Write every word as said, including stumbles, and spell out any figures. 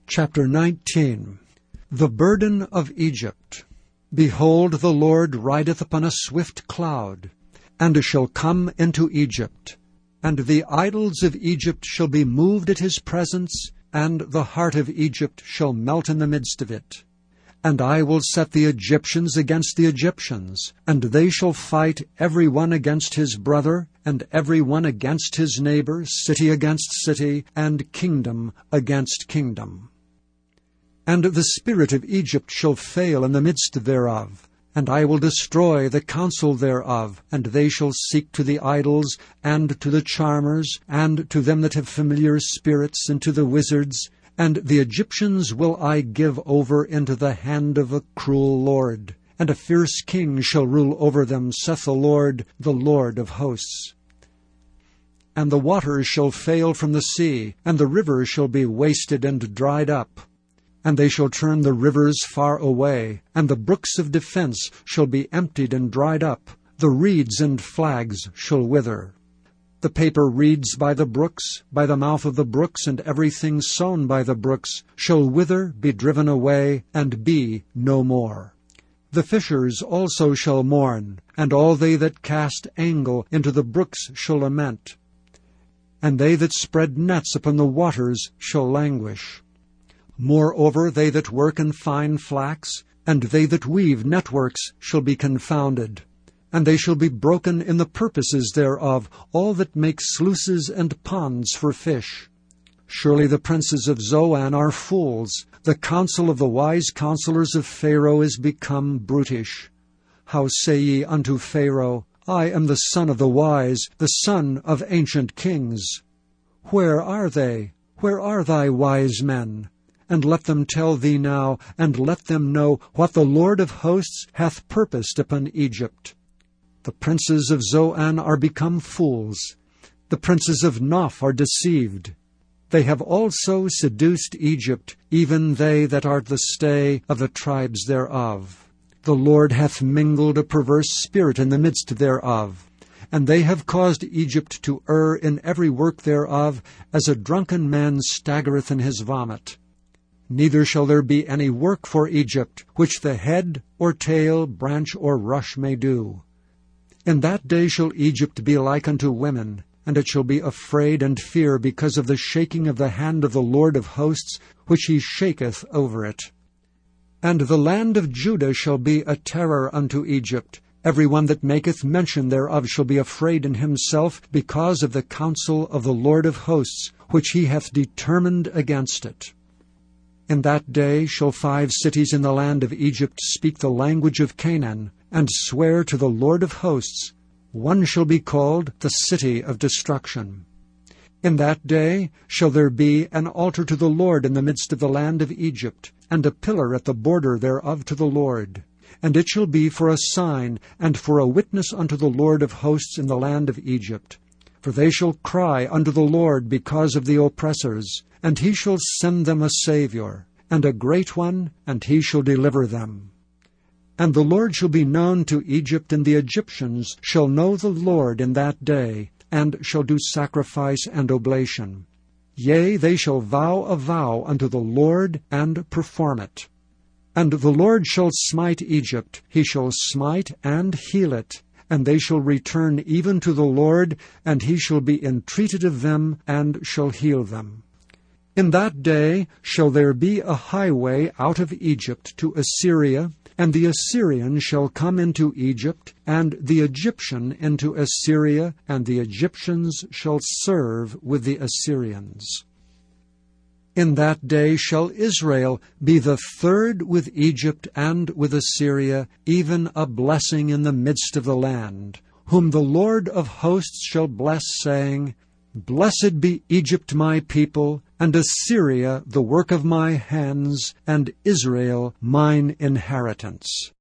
Chapter nineteen. The burden of Egypt. Behold, the Lord rideth upon a swift cloud, and shall come into Egypt. And the idols of Egypt shall be moved at his presence, and the heart of Egypt shall melt in the midst of it. And I will set the Egyptians against the Egyptians, and they shall fight every one against his brother, and every one against his neighbor, city against city, and kingdom against kingdom. And the spirit of Egypt shall fail in the midst thereof, and I will destroy the counsel thereof, and they shall seek to the idols, and to the charmers, and to them that have familiar spirits, and to the wizards, and the Egyptians will I give over into the hand of a cruel lord, and a fierce king shall rule over them, saith the Lord, the Lord of hosts. And the waters shall fail from the sea, and the rivers shall be wasted and dried up. And they shall turn the rivers far away, and the brooks of defense shall be emptied and dried up. The reeds and flags shall wither. The paper reeds by the brooks, by the mouth of the brooks, and everything sown by the brooks, shall wither, be driven away, and be no more. The fishers also shall mourn, and all they that cast angle into the brooks shall lament. And they that spread nets upon the waters shall languish. Moreover, they that work in fine flax, and they that weave networks, shall be confounded. And they shall be broken in the purposes thereof, all that make sluices and ponds for fish. Surely the princes of Zoan are fools. The counsel of the wise counselors of Pharaoh is become brutish. How say ye unto Pharaoh, I am the son of the wise, the son of ancient kings? Where are they? Where are thy wise men? And let them tell thee now, and let them know what the Lord of hosts hath purposed upon Egypt. The princes of Zoan are become fools. The princes of Noph are deceived. They have also seduced Egypt, even they that are the stay of the tribes thereof. The Lord hath mingled a perverse spirit in the midst thereof. And they have caused Egypt to err in every work thereof, as a drunken man staggereth in his vomit. Neither shall there be any work for Egypt, which the head, or tail, branch, or rush may do. In that day shall Egypt be like unto women, and it shall be afraid and fear because of the shaking of the hand of the Lord of hosts, which he shaketh over it. And the land of Judah shall be a terror unto Egypt. Every one that maketh mention thereof shall be afraid in himself, because of the counsel of the Lord of hosts, which he hath determined against it. In that day shall five cities in the land of Egypt speak the language of Canaan, and swear to the Lord of hosts. One shall be called the city of destruction. In that day shall there be an altar to the Lord in the midst of the land of Egypt, and a pillar at the border thereof to the Lord. And it shall be for a sign, and for a witness unto the Lord of hosts in the land of Egypt. For they shall cry unto the Lord because of the oppressors, and he shall send them a Saviour, and a great one, and he shall deliver them. And the Lord shall be known to Egypt, and the Egyptians shall know the Lord in that day, and shall do sacrifice and oblation. Yea, they shall vow a vow unto the Lord, and perform it. And the Lord shall smite Egypt, he shall smite and heal it, and they shall return even to the Lord, and he shall be entreated of them, and shall heal them. In that day shall there be a highway out of Egypt to Assyria, and the Assyrian shall come into Egypt, and the Egyptian into Assyria, and the Egyptians shall serve with the Assyrians. In that day shall Israel be the third with Egypt and with Assyria, even a blessing in the midst of the land, whom the Lord of hosts shall bless, saying, Blessed be Egypt my people, and Assyria the work of my hands, and Israel mine inheritance.